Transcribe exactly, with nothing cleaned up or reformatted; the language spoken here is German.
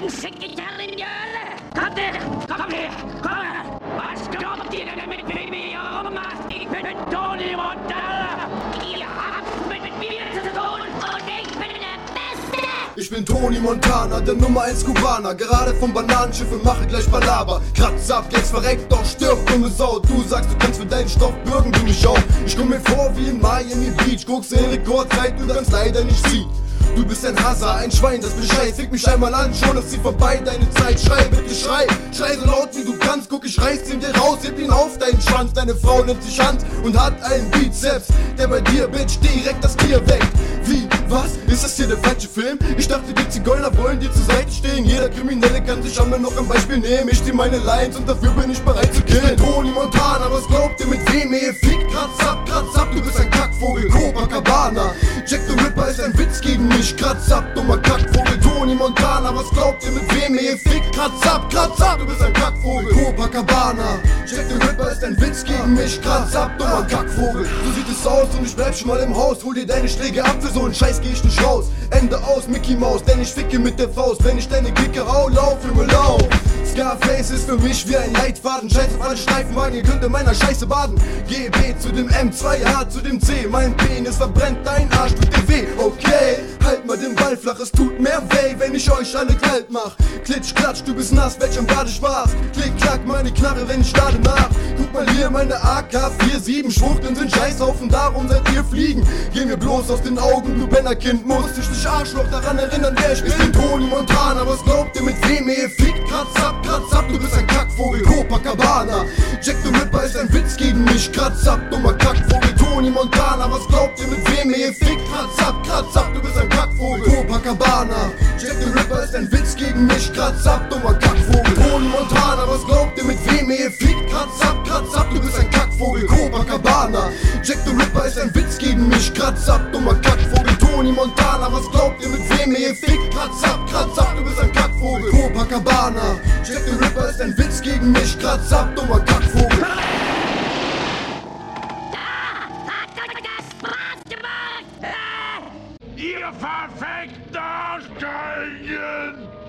alten Sekretärin in die Hölle! Kommt her! Komm her! Komm her! Was glaubt ihr denn, mit wem ihr hier rummacht? Ich bin Tony Montana! Ihr habt mit mir zu tun und ich bin der Beste! Ich bin Tony Montana, der Nummer eins Kubaner. Gerade vom Bananenschiff und mache gleich Palaber. Kratz ab, jetzt verreckt, doch stirb, dumme Sau. Du sagst, du kannst für deinen Stoff bürgen, du mich auch. Ich komm mir vor wie in Miami Beach. Guckst in Rekordzeit, du kannst leider nicht ziehen. Du bist ein Hasser, ein Schwein, das Bescheid. Fick mich einmal an, schon ist sie vorbei, deine Zeit. Schrei, bitte schrei, schrei so laut wie du kannst. Guck, ich reiß ihn dir raus, heb ihn auf deinen Schwanz. Deine Frau nimmt sich Hand und hat einen Bizeps, der bei dir, Bitch, direkt das Tier weckt. Wie, was? Ist das hier der falsche Film? Ich dachte, die Zigeuner wollen dir zur Seite stehen. Jeder Kriminelle kann sich an mir noch ein Beispiel nehmen. Ich zieh meine Lines und dafür bin ich bereit zu killen. Tony Montana, was glaubt ihr, mit wem ihr fickt? Kratz ab, kratz ab, du bist ein Kackvogel, Copacabana. Jack the Ripper ist ein Witz gegen mich. Kratz ab, dummer Kackvogel, Tony Montana, was glaubt ihr, mit wem ihr fickt? Kratz ab, kratz ab, du bist ein Kackvogel, Copacabana. Jack the Ripper ist ein Witz gegen mich. Kratz ab, dummer Kackvogel. So sieht es aus und ich bleib schon mal im Haus. Hol dir deine Schläge ab, für so einen Scheiß geh ich nicht raus. Ende aus, Mickey Mouse, denn ich ficke mit der Faust. Wenn ich deine Klicke hau, lauf, Junge, lauf. Scarface ist für mich wie ein Leitfaden. Scheiß auf alle Streifenwagen, ihr könnt in meiner Scheiße baden. G B zu dem M, zwei H zu dem C. Mein Penis verbrennt, dein Arsch tut dir weh. Okay, halt mal den Ball flach, es tut mehr weh, wenn ich euch alle kalt mach. Klitsch, klatsch, du bist nass, welch ein Badespaß. Klick, klack, meine Knarre, wenn ich lade nach. Guck mal hier, meine A K siebenundvierzig. Schwuchteln sind Scheißhaufen, darum seid ihr fliegen. Geh mir bloß aus den Augen, du Pennerkind. Musst dich nicht Arschloch daran erinnern, wer ich bin. Ich bin Tony Montana, was glaubt ihr, mit wem ihr fickt? Kratz ab, kratz ab, du bist ein Kackvogel, Copacabana. Jack the Ripper ist ein Witz gegen mich. Kratz ab, dummer Kackvogel, Tony Montana, was glaubt ihr, mit wem ihr fickt? Kratz ab, kratz ab, du bist ein Kackvogel, Copacabana. Jack the Ripper ist ein Witz gegen mich. Kratz ab, dummer Kackvogel, Tony Montana, was glaubt ihr, mit wem ihr fickt? Kratz ab, kratz ab, du bist ein Kackvogel, Copacabana. Jack the Ripper ist ein Witz gegen mich. Kratz ab, dummer Kackvogel, Tony Montana, was glaubt ihr, mit wem ihr fickt? Kratz ab, kratz ab, du bist ein Kackvogel, Copacabana. Jack the Ripper ist ein Witz gegen mich. Kratz ab, dummer Kackvogel. Ihr verfickten Arschgeigen!